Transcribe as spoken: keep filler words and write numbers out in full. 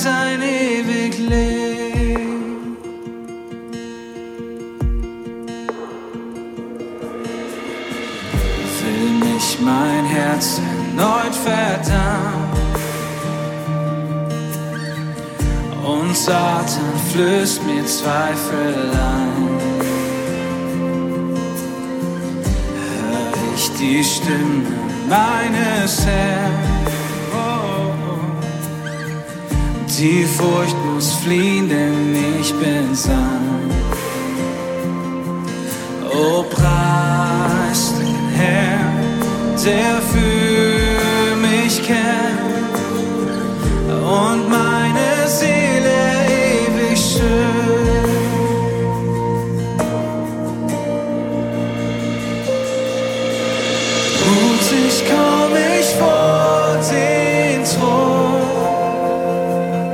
sein ewig Leben. Will mich mein Herz erneut verdammen und Satan flößt mir Zweifel ein. Hör ich die Stimme meines Herrn, oh, oh. Die Furcht muss fliehen, denn ich bin sein. Oh, preis den Herrn, der